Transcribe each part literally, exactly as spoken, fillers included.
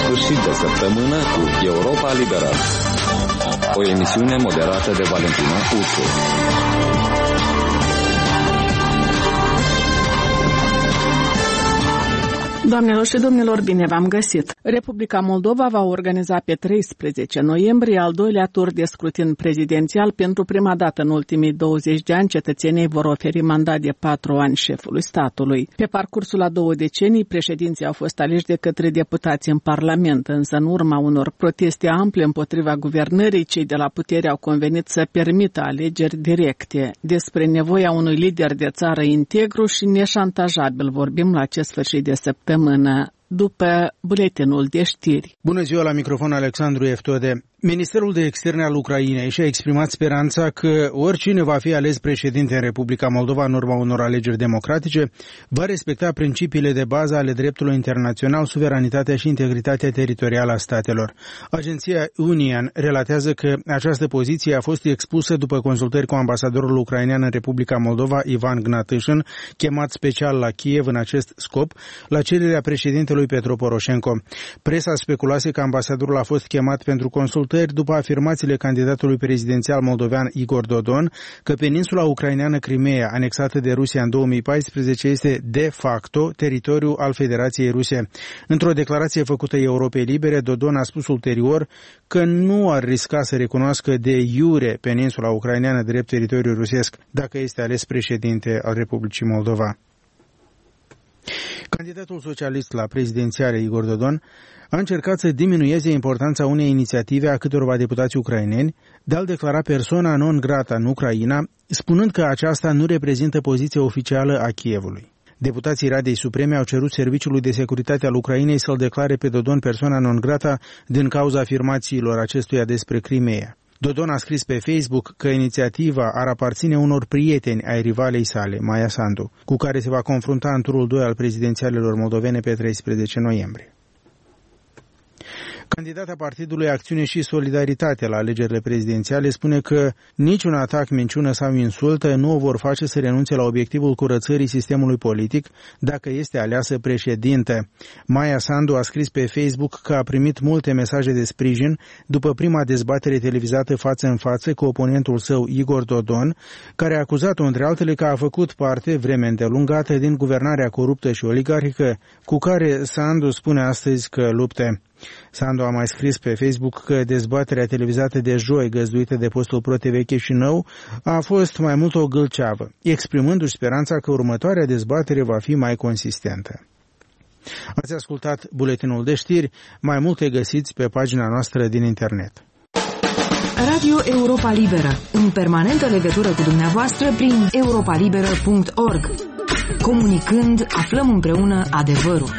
sfârșit de săptămână cu Europa Liberă, o emisiune moderată de Valentina Ursu. Doamnelor și domnilor, bine v-am găsit! Republica Moldova va organiza pe treisprezece noiembrie al doilea tur de scrutin prezidențial. Pentru prima dată în ultimii douăzeci de ani, cetățenii vor oferi mandat de patru ani șefului statului. Pe parcursul a două decenii, președinții au fost aleși de către deputați în Parlament, însă în urma unor proteste ample împotriva guvernării, cei de la putere au convenit să permită alegeri directe. Despre nevoia unui lider de țară integru și neșantajabil vorbim la acest sfârșit de săptămână, după buletinul de știri. Bună ziua, la microfon Alexandru Eftode. Ministerul de Externe al Ucrainei și-a exprimat speranța că oricine va fi ales președinte în Republica Moldova în urma unor alegeri democratice va respecta principiile de bază ale dreptului internațional, suveranitatea și integritatea teritorială a statelor. Agenția Unian relatează că această poziție a fost expusă după consultări cu ambasadorul ucrainean în Republica Moldova, Ivan Gnatâșin, chemat special la Kiev în acest scop, la cererea președintelui Petro Poroșenko. Presa speculase că ambasadorul a fost chemat pentru consultări după afirmațiile candidatului prezidențial moldovean Igor Dodon că peninsula ucraineană Crimeea, anexată de Rusia în două mii paisprezece, este de facto teritoriu al Federației Ruse. Într-o declarație făcută Europei Libere, Dodon a spus ulterior că nu ar risca să recunoască de iure peninsula ucraineană drept teritoriu rusesc dacă este ales președinte al Republicii Moldova. Candidatul socialist la prezidențiale Igor Dodon a încercat să diminueze importanța unei inițiative a câtorva deputați ucraineni de a-l declara persoana non grata în Ucraina, spunând că aceasta nu reprezintă poziția oficială a Kievului. Deputații Radei Supreme au cerut Serviciului de Securitate al Ucrainei să-l declare pe Dodon persoana non grata din cauza afirmațiilor acestuia despre Crimeea. Dodon a scris pe Facebook că inițiativa ar aparține unor prieteni ai rivalei sale, Maia Sandu, cu care se va confrunta în turul doi al prezidențialelor moldovene pe treisprezece noiembrie. Candidata Partidului Acțiune și Solidaritate la alegerile prezidențiale spune că niciun atac, minciună sau insultă nu o vor face să renunțe la obiectivul curățării sistemului politic dacă este aleasă președintă. Maia Sandu a scris pe Facebook că a primit multe mesaje de sprijin după prima dezbatere televizată față în față cu oponentul său Igor Dodon, care a acuzat-o între altele că a făcut parte vreme îndelungată din guvernarea coruptă și oligarhică cu care Sandu spune astăzi că luptă. Sandu a mai scris pe Facebook că dezbaterea televizată de joi, găzduită de postul Pro T V Chișinău, a fost mai mult o gâlceavă, exprimându-și speranța că următoarea dezbatere va fi mai consistentă. Ați ascultat buletinul de știri, mai multe găsiți pe pagina noastră din internet. Radio Europa Liberă, în permanentă legătură cu dumneavoastră prin europa liberă punct org. Comunicând, aflăm împreună adevărul.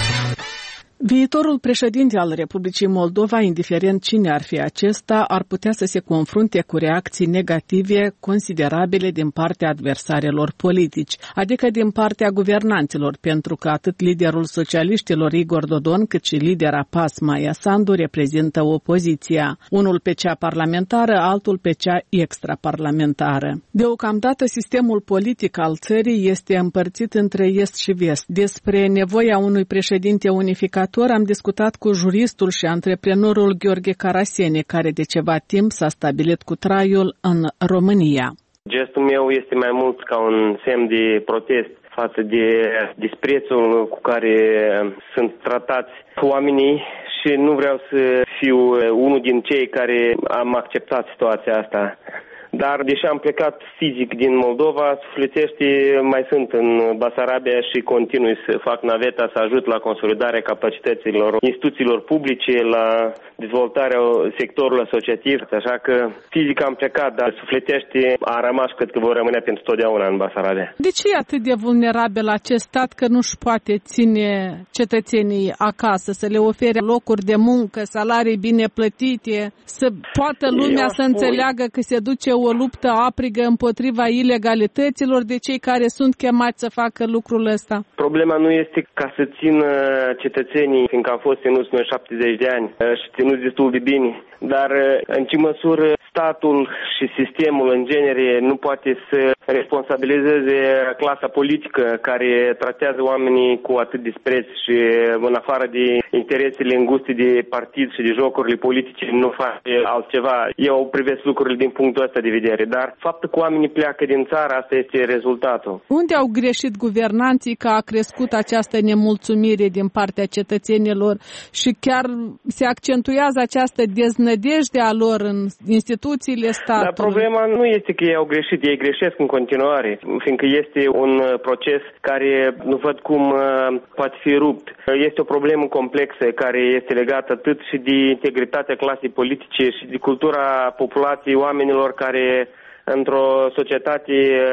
Viitorul președinte al Republicii Moldova, indiferent cine ar fi acesta, ar putea să se confrunte cu reacții negative considerabile din partea adversarilor politici, adică din partea guvernanților, pentru că atât liderul socialiștilor Igor Dodon, cât și lidera P A S Maia Sandu reprezintă opoziția, unul pe cea parlamentară, altul pe cea extraparlamentară. Deocamdată sistemul politic al țării este împărțit între est și vest. Despre nevoia unui președinte unificat am discutat cu juristul și antreprenorul Gheorghe Carasene, care de ceva timp s-a stabilit cu traiul în România. Gestul meu este mai mult ca un semn de protest față de disprețul cu care sunt tratați oamenii și nu vreau să fiu unul din cei care am acceptat situația asta. Dar, deși am plecat fizic din Moldova, sufletește mai sunt în Basarabia și continui să fac naveta, să ajut la consolidarea capacităților instituțiilor publice, la dezvoltarea sectorului asociativ. Așa că fizic am plecat, dar sufletește a rămas, cred că vor rămâne pentru totdeauna în Basarabia. De ce e atât de vulnerabil acest stat că nu-și poate ține cetățenii acasă, să le ofere locuri de muncă, salarii bine plătite, să poată lumea să înțeleagă că se duce o luptă aprigă împotriva ilegalităților de cei care sunt chemați să facă lucrul ăsta? Problema nu este ca să țină cetățenii, fiindcă au fost ținuți noi șaptezeci de ani și ținuți destul de bine, dar în ce măsură statul și sistemul în genere nu poate să responsabilizeze clasa politică care tratează oamenii cu atât dispreț și în afară de interesele înguste de partid și de jocurile politice nu face altceva. Eu privesc lucrurile din punctul ăsta de vedere, dar faptul că oamenii pleacă din țară, asta este rezultatul. Unde au greșit guvernanții că a crescut această nemulțumire din partea cetățenilor și chiar se accentuează această deznădejde a lor în instituțiile statului? Dar problema nu este că ei au greșit, ei greșesc în continuare, fiindcă este un proces care nu văd cum poate fi rupt. Este o problemă complexă care este legată atât și de integritatea clasei politice și de cultura populației oamenilor care într-o societate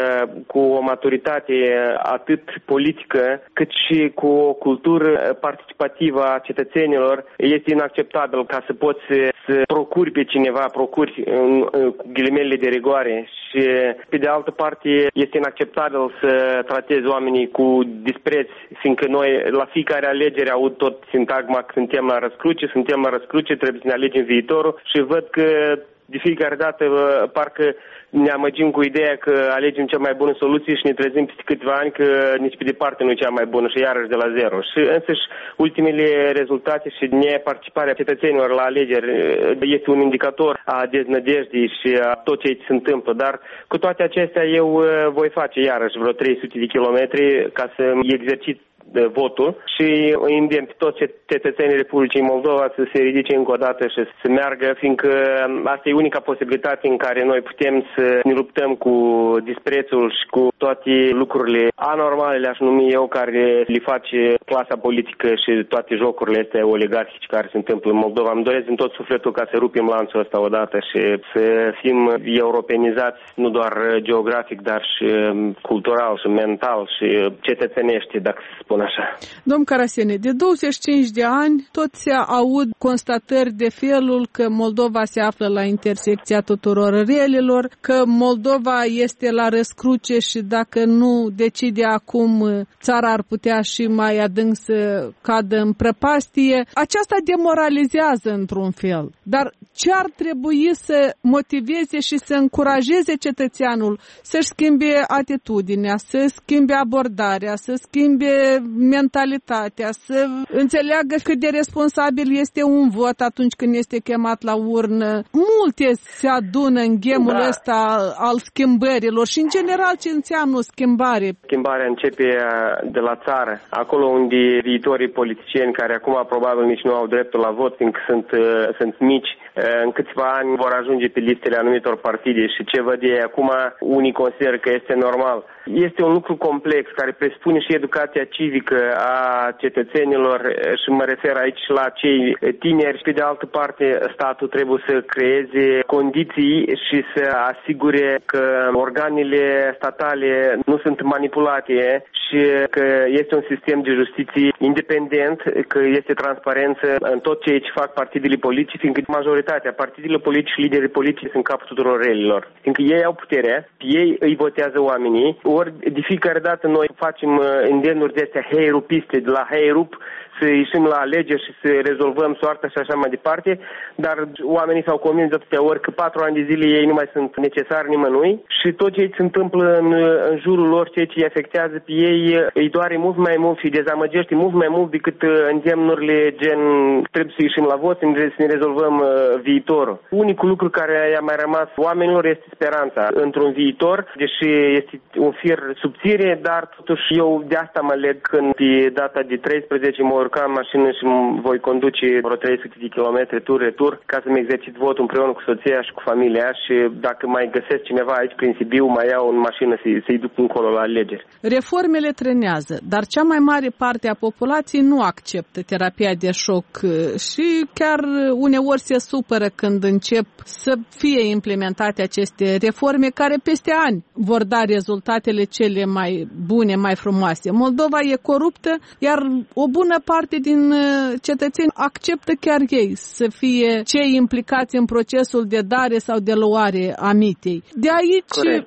cu o maturitate atât politică, cât și cu o cultură participativă a cetățenilor, este inacceptabil ca să poți să procuri pe cineva, procuri cu ghilimele de rigoare și, pe de altă parte, este inacceptabil să tratezi oamenii cu dispreț, fiindcă noi la fiecare alegere aud tot sintagma că suntem la răscruce, suntem la răscruce, trebuie să ne alegem viitorul și văd că de fiecare dată parcă ne amăgim cu ideea că alegem cea mai bună soluție și ne trezim peste câțiva ani că nici pe departe nu e cea mai bună și iarăși de la zero. Și însăși ultimele rezultate și neparticiparea cetățenilor la alegeri este un indicator a deznădejdii și a tot ce se întâmplă. Dar cu toate acestea eu voi face iarăși vreo trei sute de kilometri ca să exercit votul și îi îndemn pe toți cetățenii Republicii Moldova să se ridice încă o dată și să meargă, fiindcă asta e unica posibilitate în care noi putem să ne luptăm cu disprețul și cu toate lucrurile anormale, le-aș numi eu, care le face clasa politică și toate jocurile astea oligarhice care se întâmplă în Moldova. Îmi doresc din tot sufletul ca să rupem lanțul ăsta odată și să fim europenizați, nu doar geografic, dar și cultural și mental și cetățenește, dacă se spune așa. Domn Carasene, de douăzeci și cinci de ani tot se aud constatări de felul că Moldova se află la intersecția tuturor relelor, că Moldova este la răscruce și dacă nu decide acum, țara ar putea și mai adânc să cadă în prăpastie. Aceasta demoralizează într-un fel. Dar ce ar trebui să motiveze și să încurajeze cetățeanul să-și schimbe atitudinea, să schimbe abordarea, să schimbe mentalitatea, să înțeleagă cât de responsabil este un vot atunci când este chemat la urnă. Multe se adună în ghemul da. ăsta al schimbărilor și în general ce înseamnă schimbare. Schimbarea începe de la țară, acolo unde viitorii politicieni care acum probabil nici nu au dreptul la vot, fiindcă sunt, sunt mici, în câțiva ani vor ajunge pe listele anumitor partide și ce văd ei acum, unii consideră că este normal. Este un lucru complex care presupune și educația civică a cetățenilor și mă refer aici la cei tineri. Pe de altă parte, statul trebuie să creeze condiții și să asigure că organele statale nu sunt manipulate și că este un sistem de justiție independent, că este transparență în tot ceea ce fac partidele politice, fiindcă majoritatea partidele politice și liderii politici sunt capul tuturor relilor. Fiindcă ei au puterea, ei îi votează oamenii, ori de fiecare dată noi facem îndemnuri de astea heirupiste, de la heirup, să ieșim la alegeri și să rezolvăm soarta și așa mai departe, dar oamenii s-au convins de atâtea ori că patru ani de zile ei nu mai sunt necesari nimănui și tot ce se întâmplă în, în jurul lor, ceea ce îi afectează pe ei, îi doare mult mai mult și dezamăgește mult mai mult decât îndemnurile gen trebuie să ieșim la vot, să ne rezolvăm uh, viitorul. Unicul lucru care i-a mai rămas oamenilor este speranța într-un viitor, deși este un fir subțire, dar totuși eu de asta mă leg când pe data de treisprezece mă urca în mașină și voi conduce vreo trei sute de kilometri tur-retur ca să-mi exercit votul împreună cu soția și cu familia și dacă mai găsesc cineva aici prin Sibiu, mai iau în mașină să-i, să-i duc încolo la alegeri. Reformele trânează, dar cea mai mare parte a populației nu acceptă terapia de șoc și chiar uneori se supără când încep să fie implementate aceste reforme care peste ani vor da rezultatele cele mai bune, mai frumoase. Moldova e coruptă, iar o bună parte din cetățeni acceptă chiar ei să fie cei implicați în procesul de dare sau de luare a mitei. De aici... Corect.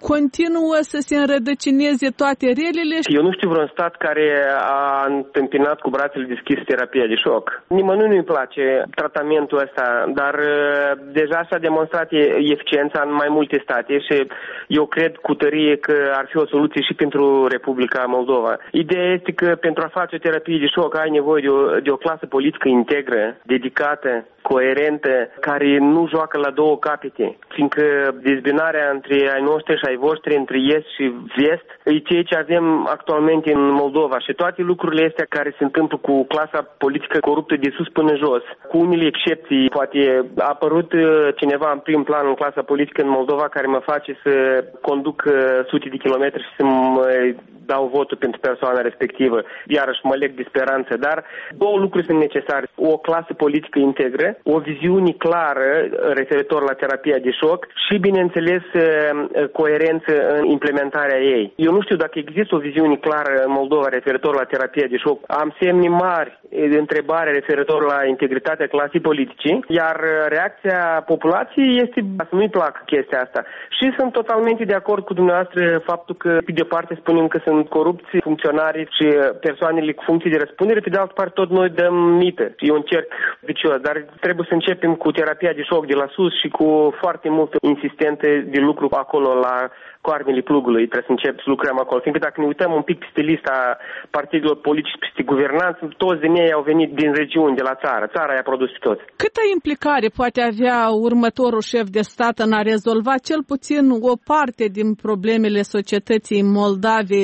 continuă să se înrădăcineze toate relele? Eu nu știu vreun stat care a întâmpinat cu brațele deschise terapia de șoc. Nimănui nu-i place tratamentul ăsta, dar deja s-a demonstrat eficiența în mai multe state și eu cred cu tărie că ar fi o soluție și pentru Republica Moldova. Ideea este că pentru a face o terapie de șoc ai nevoie de o, de o clasă politică integră, dedicată, coerentă, care nu joacă la două capete, fiindcă dezbinarea între ai noștri și ai voștri, între est și vest, e ceea ce avem actualmente în Moldova și toate lucrurile astea care se întâmplă cu clasa politică coruptă de sus până jos, cu unele excepții, poate a apărut cineva în prim plan în clasa politică în Moldova care mă face să conduc sute de kilometri și să mă dau votul pentru persoana respectivă. Iarăși mă leg de speranță, dar două lucruri sunt necesare. O clasă politică integră, o viziune clară referitor la terapia de șoc și, bineînțeles, coerență în implementarea ei. Eu nu știu dacă există o viziune clară în Moldova referitor la terapia de șoc. Am semne mari de întrebare referitor la integritatea clasei politice, iar reacția populației este să nu-i placă chestia asta. Și sunt totalmente de acord cu dumneavoastră faptul că, pe de o parte, spunem că sunt corupți funcționarii și persoanele cu funcții de răspundere, pe de altă parte tot noi dăm mită. E un cerc vicios, dar trebuie să începem cu terapia de șoc de la sus și cu foarte multă insistență de lucru acolo la coarnele plugului. Trebuie să încep să lucrăm acolo. Fiindcă dacă ne uităm un pic peste lista partidelor politici, peste guvernanță, toți din ei au venit din regiuni, de la țară. Țara i-a produs pe toți. Câtă implicare poate avea următorul șef de stat în a rezolva cel puțin o parte din problemele societății moldave?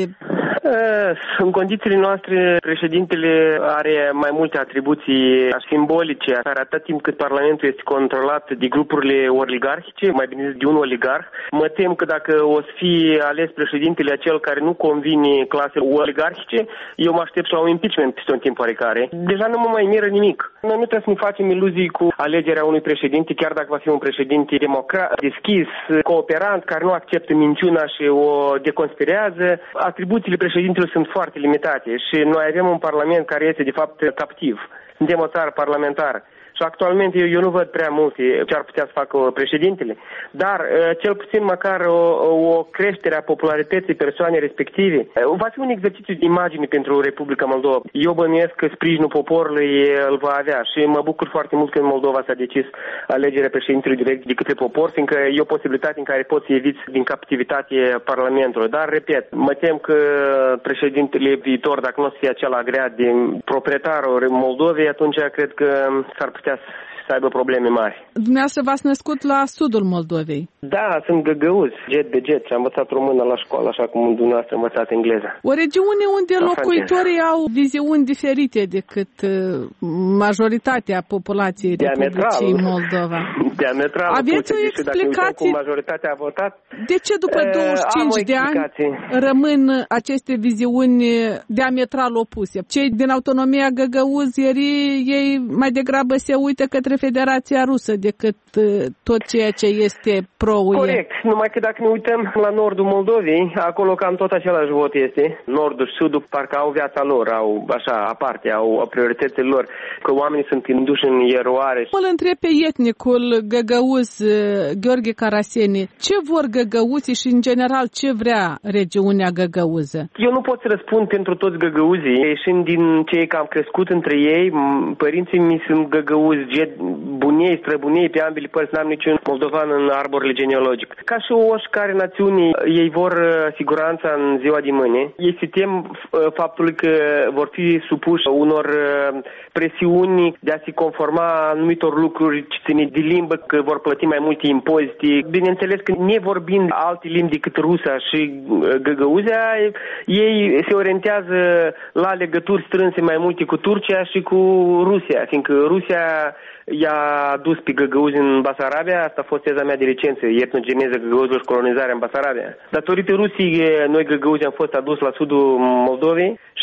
În condițiile noastre, președintele are mai multe atribuții simbolice, care atât timp cât Parlamentul este controlat de grupurile oligarhice, mai bine de un oligarh, mă tem că dacă o să fie ales președintele acel care nu convine clasei oligarhice, eu mă aștept la un impeachment peste un timp oarecare. Deja nu mă mai miră nimic. Noi nu trebuie să ne facem iluzii cu alegerea unui președinte, chiar dacă va fi un președinte democrat, deschis, cooperant, care nu acceptă minciuna și o deconspirează. Atribuțiile președintelui sunt foarte limitate și noi avem un parlament care este de fapt captiv. Suntem o țară parlamentară. Și actualmente eu, eu nu văd prea multe ce ar putea să facă președintele, dar cel puțin măcar o, o creștere a popularității persoanei respective va fi un exercițiu de imagine pentru Republica Moldova. Eu bănuiesc că sprijinul poporului îl va avea și mă bucur foarte mult că în Moldova s-a decis alegerea președintelui direct de către popor, fiindcă e o posibilitate în care poți să eviți din captivitate Parlamentului. Dar, repet, mă tem că președintele viitor, dacă nu o să fie acela agreat de proprietarul Moldovei, atunci cred că s-ar putea să aibă probleme mari. Dumneavoastră v-ați născut la sudul Moldovei. Da, sunt găgăuz, jet de jet și am învățat română la școală, așa cum dumneavoastră a învățat engleza. O regiune unde la locuitorii francez. Au viziuni diferite decât majoritatea populației Republicii Moldova. Diametral. Aveți o explicație? Cum majoritatea a votat? De ce după douăzeci și cinci de ani rămân aceste viziuni diametral opuse? Cei din autonomia găgăuzierii, ei mai degrabă se uită către Federația Rusă decât tot ceea ce este pro-U E. Corect, numai că dacă ne uităm la nordul Moldovei, acolo cam tot același vot este. Nordul și sudul parcă au viața lor, au așa aparte, au, au prioritățile lor, că oamenii sunt induși în eroare. Îl întreb pe etnicul găgăuz Gheorghe Caraseni, ce vor găgăuzii și în general ce vrea regiunea găgăuză? Eu nu pot să răspund pentru toți găgăuzii, ieșind din cei care am crescut între ei, părinții mi sunt găgăuzi, bunei, străbunei, pe ambele părți n-am niciun moldovan în arborele genealogic. Ca și oricare națiune, ei vor siguranța în ziua de mâine. Ei se tem faptul că vor fi supuși unor presiuni de a se conforma anumitor lucruri ce ține de limbă, că vor plăti mai multe impozite. Bineînțeles că nevorbind alte limbi decât rusa și găgăuzea, ei se orientează la legături strânse mai multe cu Turcia și cu Rusia, fiindcă Rusia i-a dus pe găgăuzi în Basarabia, asta a fost teza mea de licență, etnogeneză găgăuzilor și colonizarea în Basarabia. Datorită Rusiei, noi găgăuzi am fost adus la sudul Moldovei și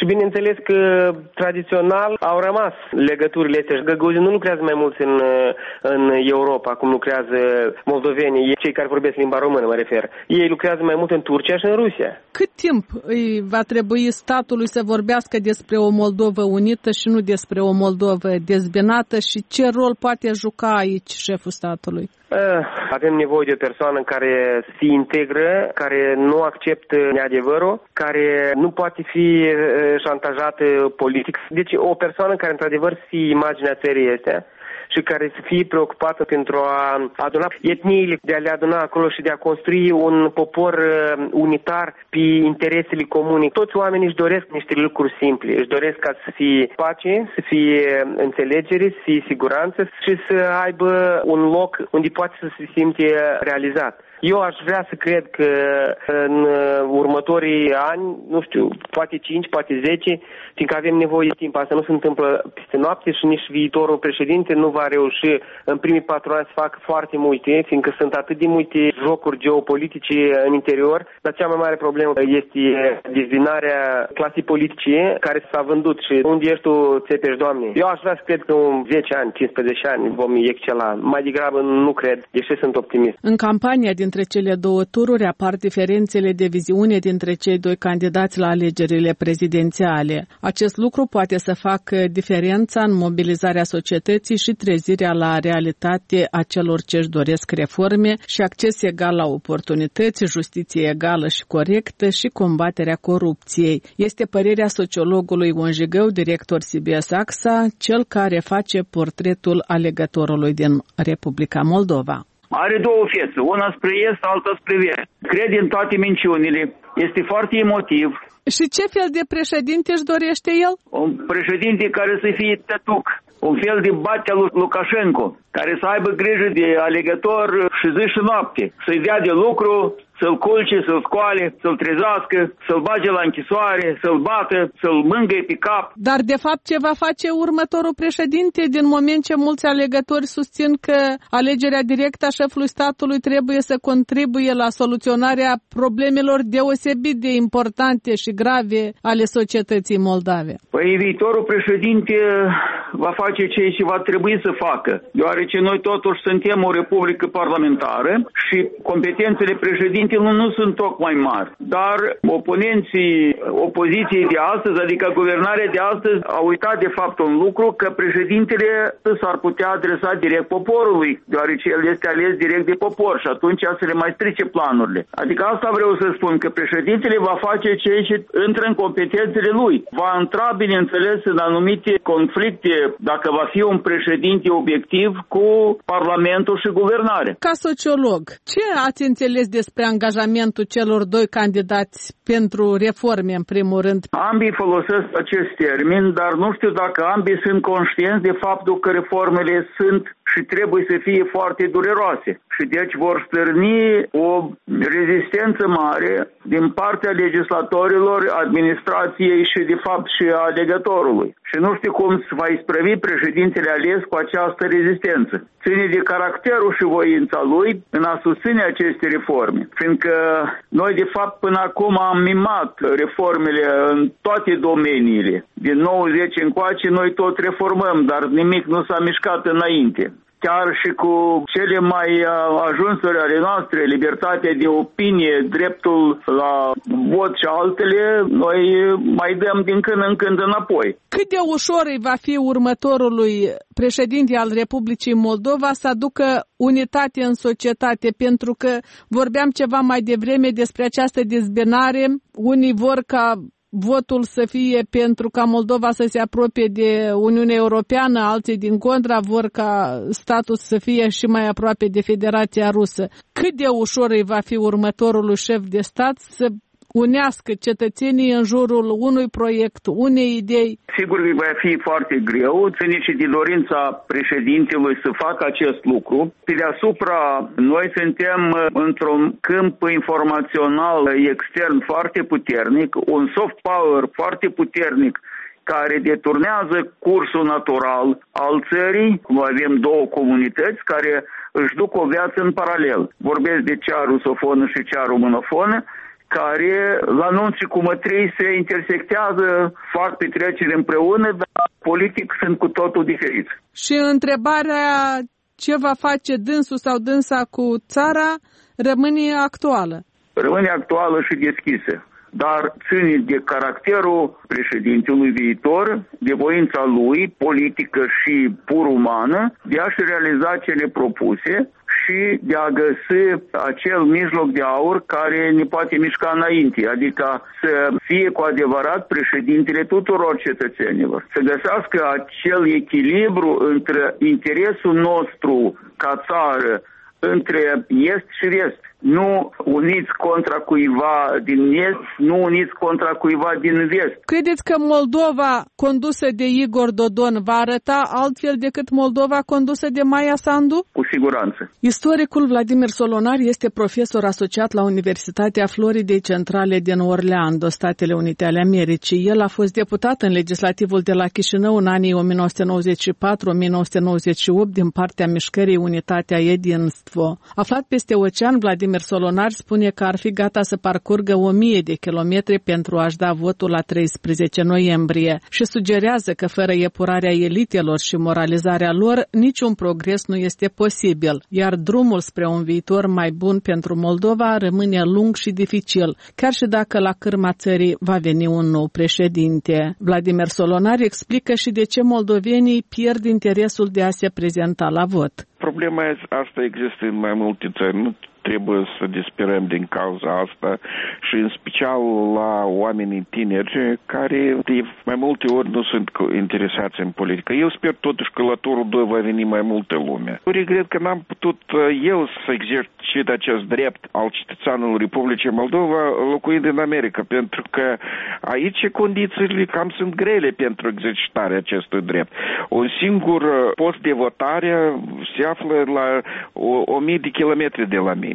Și bineînțeles că tradițional au rămas legăturile astea. Găgăuzii nu lucrează mai mult în, în Europa, cum lucrează moldovenii, cei care vorbesc limba română, mă refer. Ei lucrează mai mult în Turcia și în Rusia. Cât timp îi va trebui statului să vorbească despre o Moldovă unită și nu despre o Moldovă dezbinată și ce rol poate juca aici șeful statului? Avem nevoie de o persoană care se integră, care nu acceptă neadevărul, care nu poate fi șantajată politic. Deci o persoană care într-adevăr să fie imaginea țării astea și care să fie preocupată pentru a aduna etniile, de a le aduna acolo și de a construi un popor unitar pe interesele comune. Toți oamenii își doresc niște lucruri simple, își doresc ca să fie pace, să fie înțelegere, să fie siguranță și să aibă un loc unde poate să se simte realizat. Eu aș vrea să cred că în următorii ani, nu știu, poate cinci, poate zece, fiindcă avem nevoie de timp. Asta nu se întâmplă peste noapte și nici viitorul președinte nu va reuși în primii patru ani să facă foarte multe, fiindcă sunt atât de multe jocuri geopolitice în interior, dar cea mai mare problemă este dezbinarea clasei politice care s-a vândut și unde ești tu, țepești, Doamne. Eu aș vrea să cred că în zece ani, cincisprezece ani vom excela. Mai degrabă nu cred, deși sunt optimist. În campania din Între cele două tururi apar diferențele de viziune dintre cei doi candidați la alegerile prezidențiale. Acest lucru poate să facă diferența în mobilizarea societății și trezirea la realitate a celor ce își doresc reforme și acces egal la oportunități, justiție egală și corectă și combaterea corupției. Este părerea sociologului Ion Jigău, director C B S A X A, cel care face portretul alegătorului din Republica Moldova. Are două fețe, una spre est, alta spre vest. Crede în toate minciunile, este foarte emotiv. Și ce fel de președinte își dorește el? Un președinte care să fie tătuc, un fel de batea lui Lukashenko, care să aibă grijă de alegător și zi și noapte, să-i dea de lucru, să-l culce, să-l scoale, să-l trezească, să-l bage la închisoare, să-l bată, să-l mângâie pe cap. Dar de fapt ce va face următorul președinte din moment ce mulți alegători susțin că alegerea directă a șefului statului trebuie să contribuie la soluționarea problemelor deosebit de importante și grave ale societății moldave? Păi viitorul președinte va face ceea ce va trebui să facă, deoarece noi totuși suntem o republică parlamentară și competențele președintelui nu sunt tocmai mari, dar oponenții opoziției de astăzi, adică guvernarea de astăzi, au uitat de fapt un lucru, că președintele s-ar putea adresa direct poporului, deoarece el este ales direct de popor și atunci să le mai strice planurile. Adică asta vreau să spun, că președintele va face ceea ce intră în competențele lui. Va intra, bineînțeles, în anumite conflicte, dacă va fi un președinte obiectiv, cu Parlamentul și guvernare. Ca sociolog, ce ați înțeles despre angajamentul celor doi candidați pentru reforme, în primul rând? Ambii folosesc acest termen, dar nu știu dacă ambii sunt conștienți de faptul că reformele sunt și trebuie să fie foarte dureroase. Și deci vor stârni o rezistență mare din partea legislatorilor, administrației și de fapt și a alegătorului. Și nu știu cum se va isprăvi președintele ales cu această rezistență. Ține de caracterul și voința lui în a susține aceste reforme. Fiindcă noi de fapt până acum am mimat reformele în toate domeniile. Din nouăzeci încoace noi tot reformăm, dar nimic nu s-a mișcat înainte. Chiar și cu cele mai ajunsuri ale noastre, libertatea de opinie, dreptul la vot și altele, noi mai dăm din când în când înapoi. Cât de ușor îi va fi următorului președinte al Republicii Moldova să aducă unitate în societate? Pentru că vorbeam ceva mai devreme despre această dezbinare. Unii vor ca votul să fie pentru ca Moldova să se apropie de Uniunea Europeană, alții din contra vor ca statul să fie și mai aproape de Federația Rusă. Cât de ușor îi va fi următorul șef de stat să unească cetățenii în jurul unui proiect, unei idei? Sigur că va fi foarte greu, ține și de dorința președintelui să facă acest lucru. Pe deasupra, noi suntem într-un câmp informațional extern foarte puternic, un soft power foarte puternic, care deturnează cursul natural al țării. Avem două comunități care își duc o viață în paralel. Vorbesc de cea rusofonă și cea românofonă, care la nunți și cumătrii se intersectează, fac petreceri împreună, dar politic sunt cu totul diferiți. Și întrebarea ce va face dânsul sau dânsa cu țara rămâne actuală. Rămâne actuală și deschisă, dar ține de caracterul președintelui viitor, de voința lui politică și pur umană, de a-și realiza cele propuse și de a găsi acel mijloc de aur care ne poate mișca înainte, adică să fie cu adevărat președintele tuturor cetățenilor, să găsească acel echilibru între interesul nostru ca țară, între est și vest. Nu uniți contra cuiva din est, nu uniți contra cuiva din vest. Credeți că Moldova condusă de Igor Dodon va arăta altfel decât Moldova condusă de Maia Sandu? Cu siguranță. Istoricul Vladimir Solonar este profesor asociat la Universitatea Floridei Centrale din Orlando, Statele Unite ale Americii. El a fost deputat în legislativul de la Chișinău în anii o mie nouă sute nouăzeci și patru - o mie nouă sute nouăzeci și opt din partea mișcării Unitatea Jedinstvo. Aflat peste ocean, Vladimir Solonar spune că ar fi gata să parcurgă o mie de kilometri pentru a-și da votul la treisprezece noiembrie și sugerează că fără epurarea elitelor și moralizarea lor, niciun progres nu este posibil, iar drumul spre un viitor mai bun pentru Moldova rămâne lung și dificil, chiar și dacă la cârma țării va veni un nou președinte. Vladimir Solonar explică și de ce moldovenii pierd interesul de a se prezenta la vot. Problema asta există în mai multe țări. Nu trebuie să disperăm din cauza asta și în special la oamenii tineri care de mai multe ori nu sunt interesați în politică. Eu sper totuși că la turul doi va veni mai multă lume. Eu regret că n-am putut eu să exercit acest drept al cetățeanului Republicii Moldova locuind în America, pentru că aici condițiile cam sunt grele pentru exercitarea acestui drept. Un singur post de votare se află la o, o mie de kilometri de la mine.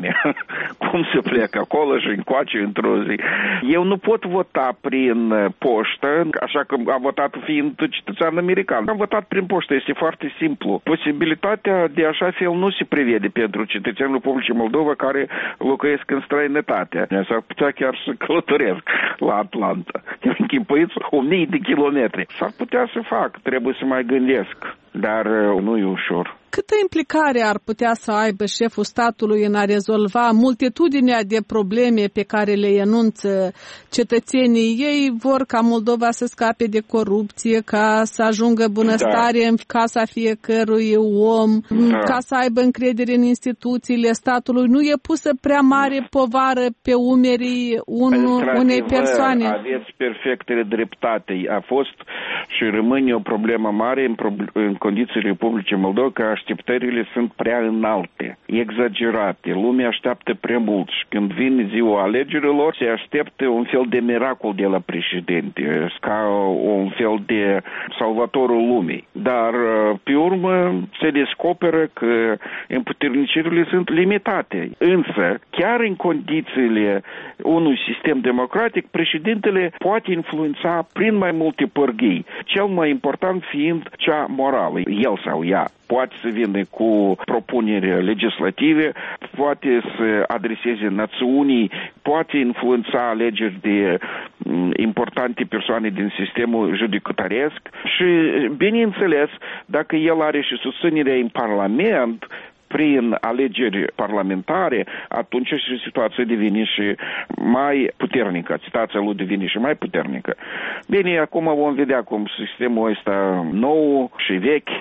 Cum se pleacă acolo și încoace într-o zi. Eu nu pot vota prin poștă, așa că am votat fiind cetățean american. Am votat prin poștă, este foarte simplu. Posibilitatea de așa fel nu se prevede pentru cetățenii Republicii Moldova care locuiesc în străinătate. S-ar putea chiar să călătoresc la Atlanta. Închipuiți o mie de kilometri. S-ar putea să fac, trebuie să mai gândesc, dar nu e ușor. Câtă implicare ar putea să aibă șeful statului în a rezolva multitudinea de probleme pe care le enunță cetățenii? Ei vor ca Moldova să scape de corupție, ca să ajungă bunăstare da. în casa fiecărui om, da. ca să aibă încredere în instituțiile statului. Nu e pusă prea mare povară pe umerii unu, unei persoane? Aveți perfectă dreptate. A fost și rămâne o problemă mare în, pro- în condiții Republicii Moldova, că așteptările sunt prea înalte, exagerate. Lumea așteaptă prea mult și când vine ziua alegerilor, se așteaptă un fel de miracol de la președinte, ca un fel de salvatorul lumii. Dar, pe urmă, se descoperă că împuternicirile sunt limitate. Însă, chiar în condițiile unui sistem democratic, președintele poate influența prin mai multe pârghii, cel mai important fiind cea morală. El sau ea poate să vină cu propuneri legislative, poate să adreseze națiunii, poate influența alegeri de importante persoane din sistemul judecătoresc și, bineînțeles, dacă el are și susținerea în Parlament, prin alegeri parlamentare, atunci și situația devine și mai puternică. Situația lui devine și mai puternică. Bine, acum vom vedea cum sistemul ăsta nou și vechi,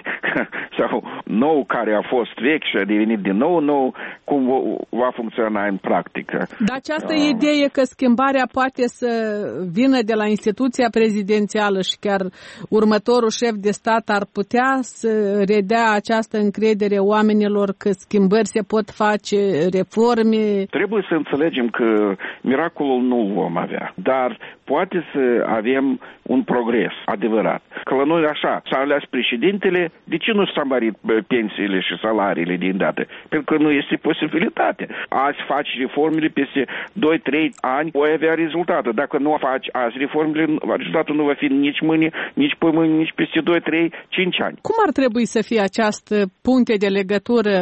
sau nou care a fost vechi și a devenit din nou nou, cum va funcționa în practică. Dar această uh. idee că schimbarea poate să vină de la instituția prezidențială și chiar următorul șef de stat ar putea să redea această încredere oamenilor că schimbări se pot face, reforme. Trebuie să înțelegem că miracolul nu vom avea, dar poate să avem un progres adevărat. Că la noi așa, s-a ales președintele, de ce nu s-a mărit pensiile și salariile din dată? Pentru că nu este posibilitate. Azi faci reformele, peste doi trei ani o avea rezultate. Dacă nu faci azi reformele, rezultatul nu va fi nici mâine, nici pe mâine, nici peste doi trei cinci ani. Cum ar trebui să fie această punte de legătură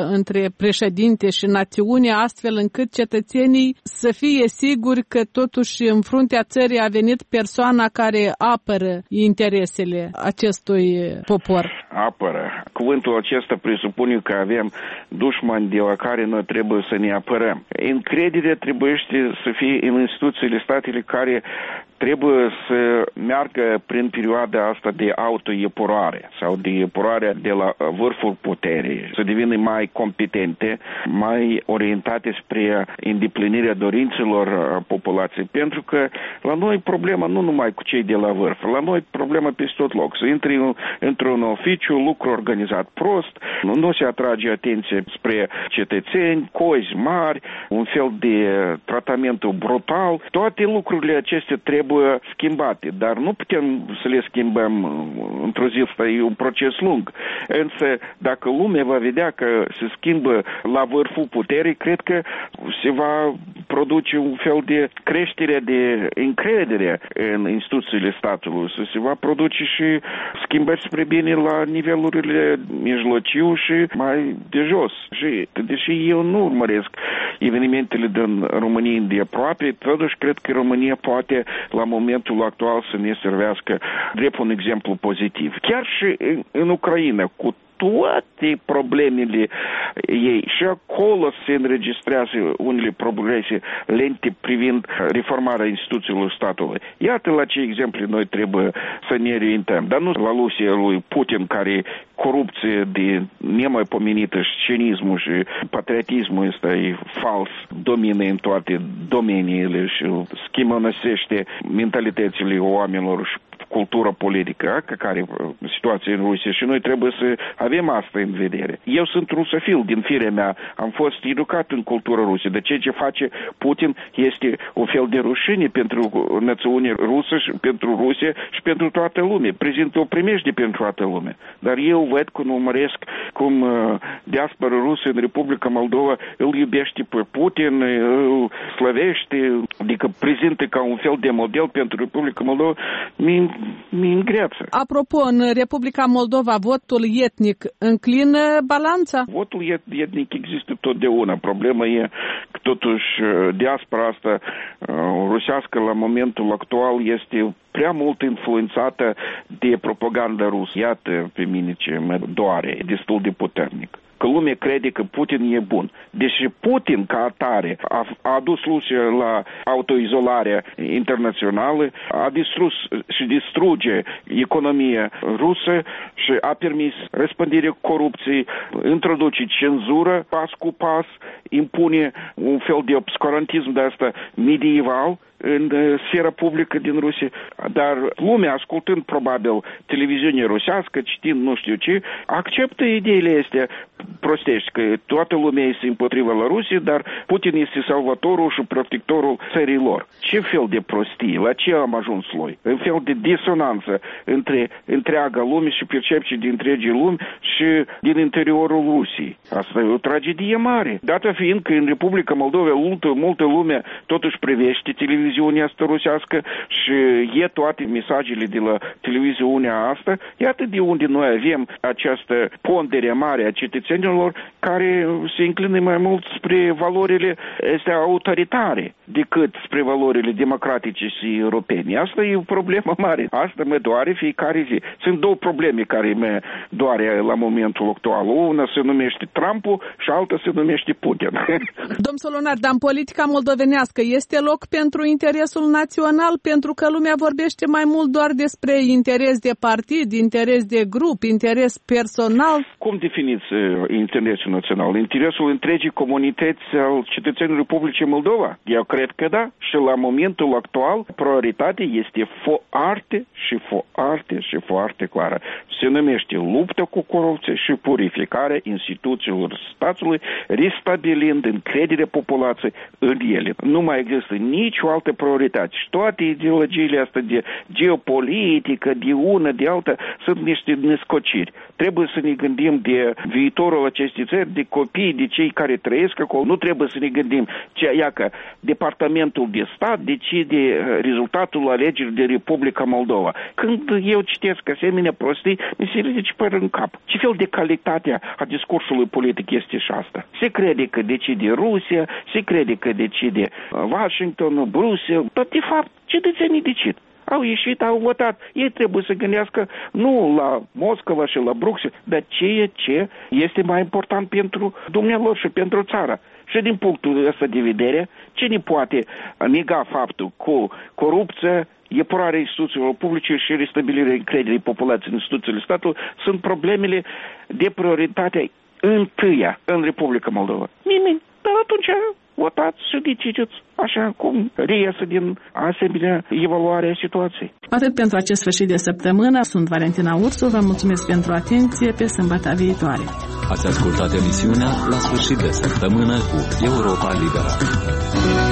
între președinte și națiune, astfel încât cetățenii să fie siguri că totuși în fruntea țării a venit persoana care apără interesele acestui popor. Apără. Cuvântul acesta presupune că avem dușmani de la care noi trebuie să ne apărăm. Încrederea trebuie să fie în instituțiile statele care trebuie să meargă prin perioada asta de autoepurare sau de epurare de la vârful puterii, să devină mai competente, mai orientate spre îndeplinirea dorințelor populației. Pentru că la noi problema nu numai cu cei de la vârf, la noi problema peste tot loc. Să intri într-un oficiu, lucru organizat prost, nu se atrage atenție spre cetățeni, cozi mari, un fel de tratament brutal. Toate lucrurile acestea trebuie schimbate, dar nu putem să le schimbăm într-o zi, asta e un proces lung. Însă, dacă lumea va vedea că se schimbă la vârful puterii, cred că se va produce un fel de creștere de încredere în instituțiile statului, să se va produce și schimbări spre bine la nivelurile mijlociu și mai de jos. Și, deși eu nu urmăresc evenimentele din România de aproape, totuși cred că România poate la momentul actual să ne servească drept un exemplu pozitiv. Chiar și în, în Ucraina, cu toate problemele ei. Și acolo se înregistrează unele progrese lente privind reformarea instituțiilor statului. Iată la ce exemple noi trebuie să ne orientăm. Dar nu la Rusia lui Putin, care corupție de nemaipomenită și cinismul și patriotismul ăsta e fals, domină în toate domeniile și schimănăsește mentalitățile oamenilor și cultura politică, ca care situația în Rusia, și noi trebuie să avem asta în vedere. Eu sunt rusofil din firea mea, am fost educat în cultura rusă, de ceea ce face Putin este un fel de rușine pentru națiunea rusă și pentru Rusia și pentru toată lumea. Prezintă o primejde pentru toată lumea. Dar eu văd că urmăresc cum uh, diaspora rusă în Republica Moldova îl iubește pe Putin, îl slăvește, adică prezintă ca un fel de model pentru Republica Moldova. Mi mi îngreață. Apropo, în Republica Moldova, votul etnic înclină balanța? Votul etnic există totdeauna. Problema e că totuși diaspora asta rusească la momentul actual este prea mult influențată de propaganda rusă. Iată pe mine ce mă doare, destul de puternic. Că lumea crede că Putin e bun. Deși Putin, ca atare, a, a adus Rusia la autoizolarea internațională, a distrus și distruge economia rusă și a permis răspândirea corupției, introduce cenzură pas cu pas, impune un fel de obscurantism de asta medieval în sfera publică din Rusia. Dar lumea, ascultând probabil televiziunea rusească, citind nu știu ce, acceptă ideile astea prostești, că toată lumea este împotriva la Rusia, dar Putin este salvatorul și protectorul țării lor. Ce fel de prostie? La ce am ajuns noi? Un fel de disonanță între întreaga lume și percepții din întregii lumi și din interiorul Rusiei. Asta e o tragedie mare. Dată fiind că în Republica Moldova multă, multă lume totuși privește televiziunea asta rusească și e toate mesajele de la televiziunea asta, iată de unde noi avem această pondere mare a cetățenilor care se înclină mai mult spre valorile astea autoritare decât spre valorile democratice și europene. Asta e o problemă mare. Asta mă doare fiecare zi. Sunt două probleme care mă doare la momentul actual. Una se numește Trump și alta se numește Putin. Domn Solonar, dar în politica moldovenească este loc pentru interesul național? Pentru că lumea vorbește mai mult doar despre interes de partid, interes de grup, interes personal. Cum definiți interesul național? Interesul întregii comunități al cetățenilor Republicii Moldova? Eu cred că da. Și la momentul actual, prioritatea este foarte și foarte și foarte clară. Se numește luptă cu corupție și purificarea instituțiilor statului, restabilind încrederea populației în ele. Nu mai există nicio altă altă prioritate. Și toate ideologiile astea de geopolitică, de una, de alta, sunt niște nescociri. Trebuie să ne gândim de viitorul acestei țări, de copii, de cei care trăiesc acolo. Nu trebuie să ne gândim ce, ia că Departamentul de Stat decide rezultatul alegerii de Republica Moldova. Când eu citesc asemenea prostii, mi se ridice părul în cap. Ce fel de calitate a discursului politic este și asta? Se crede că decide Rusia, se crede că decide Washington, Bruxelles, dar de fapt cetățenii decid. Au ieșit, au votat. Ei trebuie să gândească nu la Moscova și la Bruxelles, dar ceea ce este mai important pentru dumnealor și pentru țara. Și din punctul ăsta de vedere, cine poate nega faptul cu corupția, epurarea instituțiilor publice și restabilirea încrederii populației în instituțiile statului sunt problemele de prioritate întâia în Republica Moldova. Nimeni. Dar atunci votați și decideți așa cum reiasă din asemenea evaluarea situației. Atât pentru acest sfârșit de săptămână. Sunt Valentina Ursu, vă mulțumesc pentru atenție, pe sâmbătă viitoare. Ați ascultat emisiunea La sfârșit de săptămână cu Europa Liberă.